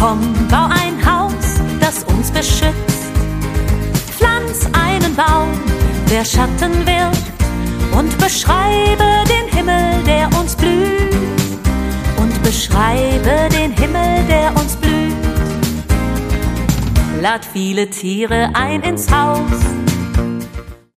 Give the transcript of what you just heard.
Komm, bau ein Haus, das uns beschützt. Pflanz einen Baum, der Schatten wirft, und beschreibe den Himmel, der uns blüht. Und beschreibe den Himmel, der uns blüht. Lad viele Tiere ein ins Haus,